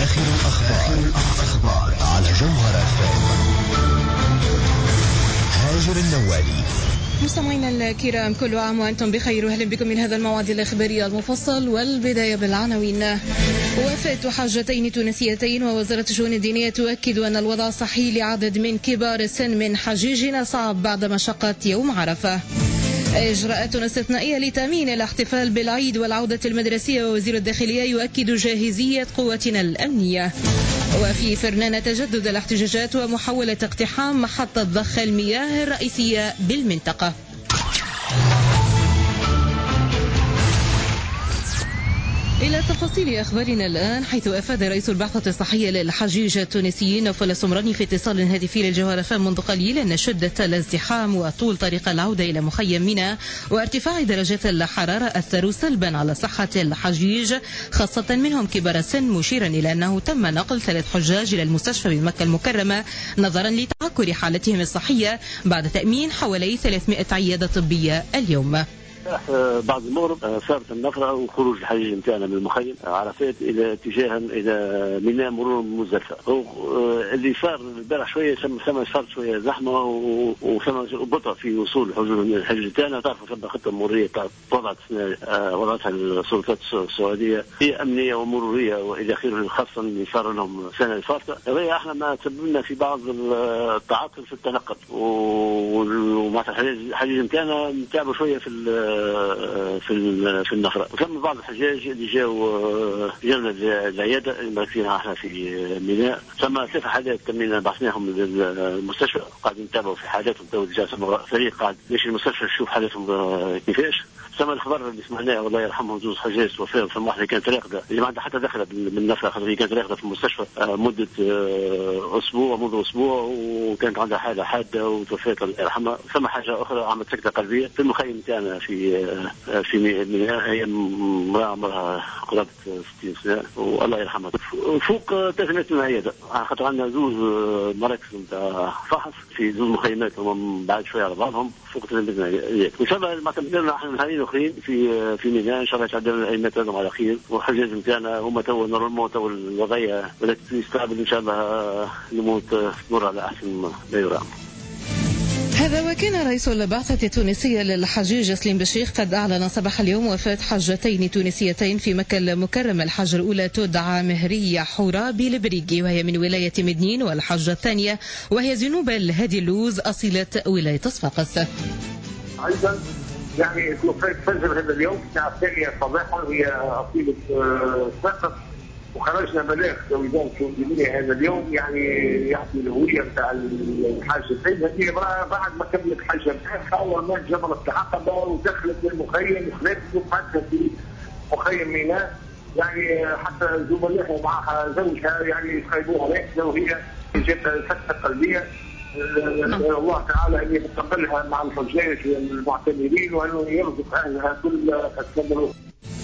آخر الأخبار على جوهر FM. هاجر النوالي. مستمعينا الكرام، كل عام وأنتم بخير، وأهلا بكم من هذا الموعد الإخباري المفصل. والبداية بالعناوين. وفاة حاجتين تونسيتين، ووزارة الشؤون الدينية تؤكد أن الوضع الصحي لعدد من كبار السن من حجيجنا صعب بعد مشقة يوم عرفة. إجراءات استثنائية لتأمين الاحتفال بالعيد والعودة المدرسية، ووزير الداخلية يؤكد جاهزية قواتنا الأمنية. وفي فرنانة تجدد الاحتجاجات ومحاولة اقتحام محطة ضخ المياه الرئيسية بالمنطقة. إلى تفاصيل أخبارنا الآن، حيث أفاد رئيس البعثة الصحية للحجيج التونسيين نوفل السمراني في اتصال هاتفي للجوهر FM منذ قليل أن شدة الازدحام وطول طريق العودة إلى مخيم منى وارتفاع درجات الحرارة أثروا سلبا على صحة الحجيج، خاصة منهم كبار السن، مشيرا إلى أنه تم نقل 3 حجاج إلى المستشفى بمكة المكرمة نظرا لتعكر حالتهم الصحية بعد تأمين حوالي 300 عيادة طبية اليوم. بعد المغرب صارت النفرة وخروج الحجيج نتاعنا من المخيم عرفات إلى اتجاها إلى ميناء مرور مزدلفة. اللي صار البارح شوية صارت شوية زحمة وثم بطء في وصول الحجيج نتاعنا. تعرفوا ثم خطة مرورية وضعتها السلطات السعودية، هي أمنية ومرورية وإلى آخره، خاصة اللي صار لهم السنة اللي فاتت. هي احنا ما تسببنا في بعض التعاطل في التنقل، ومعناتها الحجيج نتاعنا نتعبوا شوية في النفرة. وثم بعض الحجاج اللي جاونا العيادة اللي فيها احنا في ميناء، ثم 3 حالات تمينا بعثناهم للمستشفى، قاعدين نتابعوا في حالاتهم. فريق قاعد ماشي المستشفى يشوف حالاتهم كيفاش. ثم الخبر اللي سمعناه الله يرحمهم 2 حجاج توفاهم، ثم واحدة كانت راقدة اللي ما عندها حتى دخلة بالنفرة، خاطر هي كانت راقدة في المستشفى مدة منذ أسبوع، وكانت عندها حالة حادة وتوفات الله يرحمها. ثم حاجة أخرى عملت سكتة قلبية في المخيم تاعنا في ميناء، هي امرأة عمرها قرابة 60 سنة والله يرحمها. فوق 300 من عيادة، خاطر عندنا 2 مراكز نتاع فحص في 2 مخيمات هم بعد شوية على بعضهم، فوق 300 من عيادة. وإن شاء الله ما تمدلنا احنا نهارين أخرين في ميناء، إن شاء الله يتعدلنا الأئمة تاعهم على خير، والحجاج نتاعنا هما تو نورمال، تو الوضعية بدأت تستقبل إن شاء الله نموت تمر على أحسن ما يرام. هذا وكان رئيس البعثة التونسية للحجيج سليم بشيخ قد أعلن صباح اليوم وفاة حجتين تونسيتين في مكة المكرمة. الحجة الأولى تدعى مهرية حورابي البريقي وهي من ولاية مدنين، والحجة الثانية وهي زينوب الهادي اللوز أصيلة ولاية صفاقس. أيضا يعني توفيت فجر هذا اليوم الساعة 2 صباحا، هي أصيلة صفاقس، وخرجنا بلاغ وزارة الشؤون الدينية هذا اليوم يعني يعطي الهوية نتاع الحاجتين. هذه امرأة بعد ما كملت حجة نتاعها ومات جمرة العقبة ودخلت للمخيم وخلت وقعدت في مخيم ميناء، يعني حتى زملائها ومعها زوجها يعني يخيبوها رحلة وهي جاتها سكتة قلبية. الله تعالى أن يتقبلها مع الحجاج والمعتمرين وأنه يرزق أهلها كل الصبر.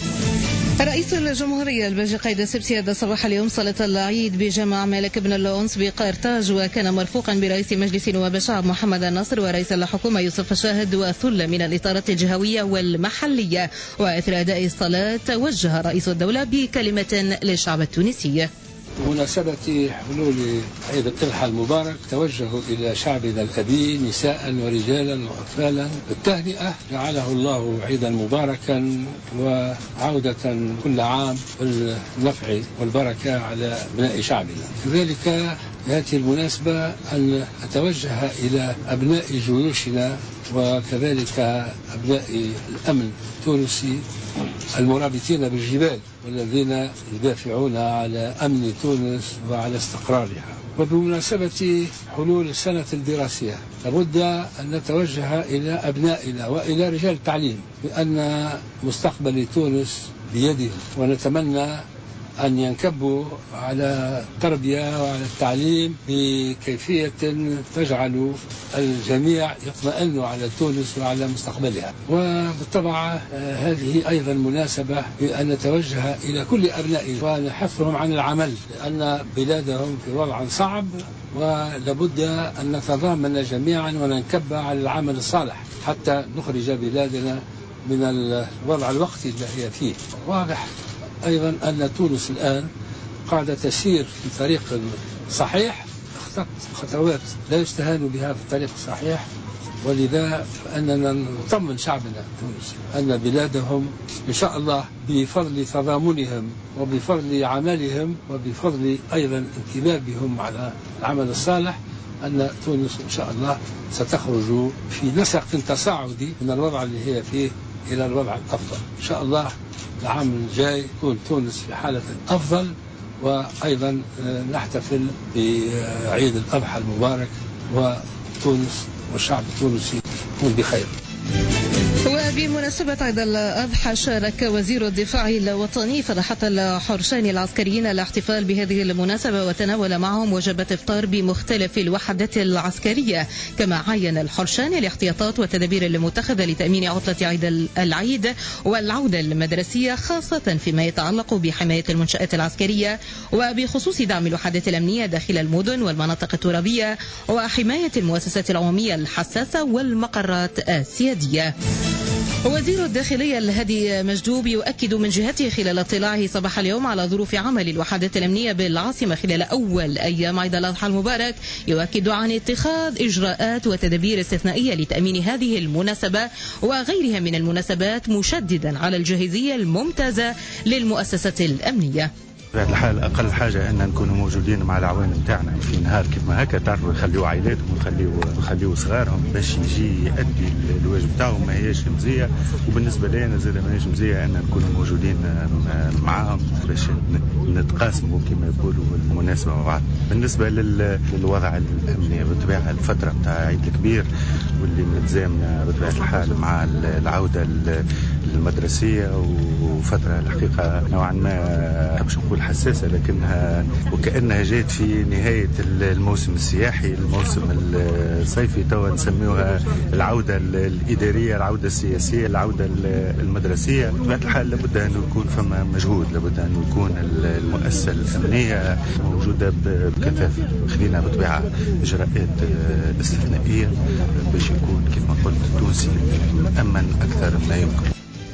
رئيس الجمهورية الباجي قايد السبسي أدى صباح اليوم صلاة العيد بجامع مالك بن اللونس بقرطاج، وكان مرفوقا برئيس مجلس نواب الشعب محمد الناصر ورئيس الحكومة يوسف الشاهد وثلة من الإطارات الجهوية والمحلية. وإثر أداء الصلاة توجه رئيس الدولة بكلمة للشعب التونسي. بمناسبة حلول عيد الأضحى المبارك توجه إلى شعبنا الأبي نساء ورجالا وأطفالا بالتهنئة، جعله الله عيدا مباركا وعودة كل عام بالنفع والبركة على أبناء شعبنا. كذلك هذه المناسبة أن أتوجه إلى أبناء جيوشنا وكذلك أبناء الأمن التونسي المرابطين بالجبال والذين يدافعون على أمن تونس وعلى استقرارها. وبمناسبة حلول السنة الدراسية لابد أن نتوجه إلى أبنائنا وإلى رجال التعليم بأن مستقبل تونس بيدهم، ونتمنى أن ينكبوا على التربية وعلى التعليم بكيفية تجعل الجميع يطمئنوا على تونس وعلى مستقبلها. وبالطبع هذه أيضا مناسبة بأن نتوجه إلى كل أبنائنا ونحثهم عن العمل، لأن بلادهم في وضع صعب ولابد أن نتضامن جميعا وننكب على العمل الصالح حتى نخرج بلادنا من الوضع الوقتي الذي هي فيه. واضح أيضا أن تونس الآن قاعدة تسير في طريق صحيح، اخطأت خطوات لا يستهان بها في الطريق الصحيح. ولذا فأننا نطمن شعبنا التونسي أن بلادهم إن شاء الله بفضل تضامنهم وبفضل عملهم وبفضل أيضا انتباههم على العمل الصالح أن تونس إن شاء الله ستخرج في نسق تصاعدي من الوضع اللي هي فيه إلى الوضع الأفضل. إن شاء الله العام الجاي تكون تونس في حالة أفضل، وأيضا نحتفل بعيد الأضحى المبارك وتونس والشعب التونسي يكون بخير. وبمناسبة عيد الأضحى شارك وزير الدفاع الوطني فرحة الحرشان العسكريين الاحتفال بهذه المناسبة وتناول معهم وجبات إفطار بمختلف الوحدات العسكرية. كما عين الحرشان الاحتياطات والتدابير المتخذة لتأمين عطلة عيد العيد والعودة المدرسية، خاصة فيما يتعلق بحماية المنشآت العسكرية وبخصوص دعم الوحدات الأمنية داخل المدن والمناطق الترابية وحماية المؤسسات العمومية الحساسة والمقرات السيادية. وزير الداخلية الهادي مجدوب يؤكد من جهته خلال اطلاعه صباح اليوم على ظروف عمل الوحدات الأمنية بالعاصمة خلال أول أيام عيد الأضحى المبارك، يؤكد عن اتخاذ إجراءات وتدابير استثنائية لتأمين هذه المناسبة وغيرها من المناسبات، مشددا على الجاهزية الممتازة للمؤسسات الأمنية. بطبيعة الحال أقل حاجة أن نكونوا موجودين مع العوائل نتاعنا في نهار كيف ما هكا، تعرفوا يخليوا عائلاتهم ويخليوا صغارهم باش يجي يؤدي الواجب تاعهم. ما هيش مزية، وبالنسبة لي أنا زاد ما هيش مزية أن نكونوا موجودين معاهم باش نتقاسموا كما يقولوا المناسبة مع بعض. بالنسبة للوضع الأمني بطبيعة الفترة نتاع عيد الكبير واللي متزامنة بطبيعة الحال مع العودة المدرسية، وفترة الحقيقة نوعا ما مش نقول حساسة لكنها وكأنها جات في نهاية الموسم السياحي، الموسم الصيفي توا نسميوها العودة الإدارية، العودة السياسية، العودة المدرسية. بطبيعة الحال لابد أن يكون فما مجهود، لابد أن يكون المؤسسة الأمنية موجودة بكثافة. خلينا بطبيعة إجراءات استثنائية باش يكون كيف ما قلت التونسي مأمن أكثر ما يمكن.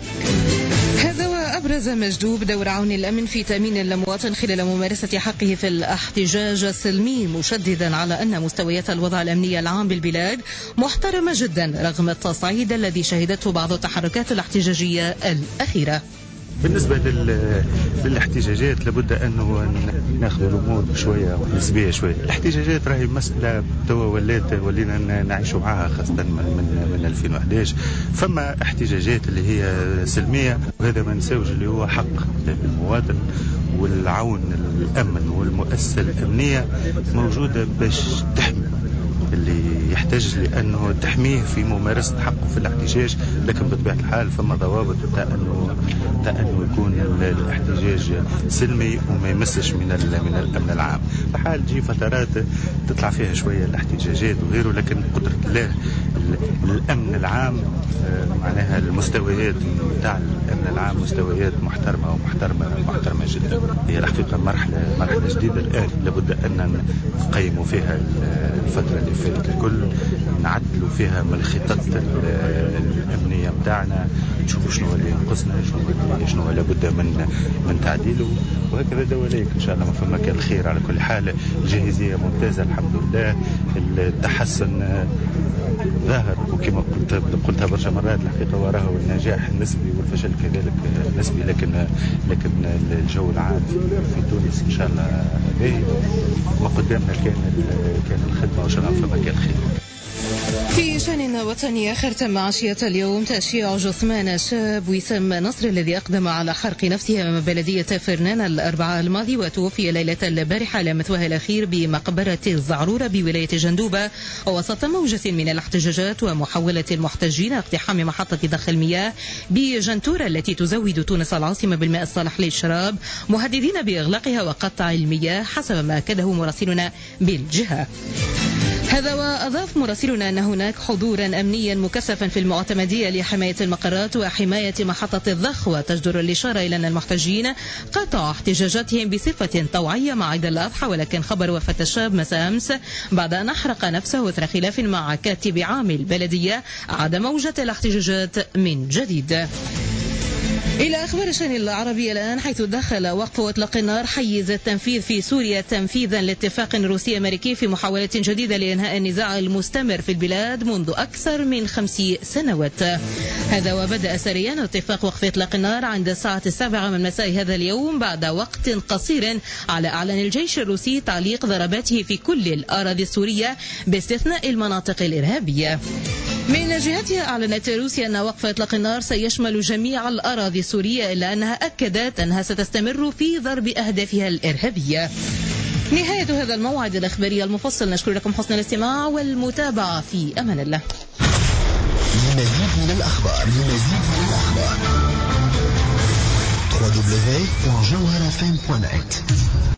هذا وأبرز مجدوب دور عون الأمن في تأمين المواطن خلال ممارسة حقه في الاحتجاج السلمي، مشددا على أن مستويات الوضع الأمني العام بالبلاد محترمة جدا رغم التصعيد الذي شهدته بعض التحركات الاحتجاجية الأخيرة. بالنسبة للاحتجاجات لابد أنه ناخذ الأمور بشوية نسبية شوية. الاحتجاجات راهي مسألة توا ولينا نعيش معها خاصة من 2011. فما احتجاجات اللي هي سلمية، وهذا ما نساوش اللي هو حق المواطن، والعون الأمن والمؤسسة الأمنية موجودة باش تحمي اللي يحتاج لأنه تحميه في ممارسة حقه في الاحتجاج. لكن بطبيعة الحال فما ضوابط تاع أنه يكون الاحتجاج سلمي وما يمسش من الأمن العام. الحال تجي فترات تطلع فيها شوية الاحتجاجات وغيره، لكن قدرة الله الأمن العام معناها المستويات تاع الأمن العام مستويات محترمة جدا. هي الحقيقة مرحلة جديدة الآن لابد أن نقيموا فيها الفترة اللي فاتت الكل، نعدلوا فيها من الخطط الأمنية متاعنا، نشوفوا شنو اللي ينقصنا، شنو لابد من تعديله، وهكذا دواليك إن شاء الله ما فما كان الخير. على كل حال الجاهزية ممتازة الحمد لله، التحسن ظاهر، وكما قلتها برشا مرات الحقيقة وراه النجاح نسبي والفشل كذلك نسبي، لكن الجو العام في تونس إن شاء الله باهي. ما قدامنا كان الخدمة وإن شاء الله فما كان خير. في شأن وطني آخر تم عشية اليوم تأشيع جثمان شاب وسام نصر الذي أقدم على حرق نفسه أمام بلدية فرنان الأربعاء الماضي، وتوفي ليلة البارحة على مثواه الأخير بمقبرة الزعرورة بولاية جندوبة وسط موجة من الاحتجاجات ومحاولة المحتجين اقتحام محطة ضخ المياه بجنتورة التي تزود تونس العاصمة بالماء الصالح للشراب، مهددين بإغلاقها وقطع المياه حسب ما أكده مراسلنا بالجهة. هذا وأضاف مراسلنا أن هناك حضورا أمنيا مكثفا في المعتمدية لحماية المقرات وحماية محطة الضخ، وتجدر الإشارة إلى أن المحتجين قطعوا احتجاجاتهم بصفة طوعية مع عيد الأضحى، ولكن خبر وفاة الشاب مساء أمس بعد أن أحرق نفسه إثر خلاف مع كاتب عام البلدية عاد موجة الاحتجاجات من جديد. إلى أخبار الشأن العربي الآن، حيث دخل وقف إطلاق النار حيز التنفيذ في سوريا تنفيذا لاتفاق روسي أمريكي في محاولة جديدة لإنهاء النزاع المستمر في البلاد منذ أكثر من 5 سنوات. هذا وبدأ سريان اتفاق وقف إطلاق النار عند الساعة 7 من مساء هذا اليوم بعد وقت قصير على أعلن الجيش الروسي تعليق ضرباته في كل الأراضي السورية باستثناء المناطق الإرهابية. من جهتها أعلنت روسيا أن وقف إطلاق النار سيشمل جميع الأراضي السورية، إلا أنها أكدت أنها ستستمر في ضرب أهدافها الإرهابية. نهاية هذا الموعد الإخباري المفصل، نشكر لكم حسن الاستماع والمتابعة، في أمان الله. لمزيد من الأخبار www.jawharafm.net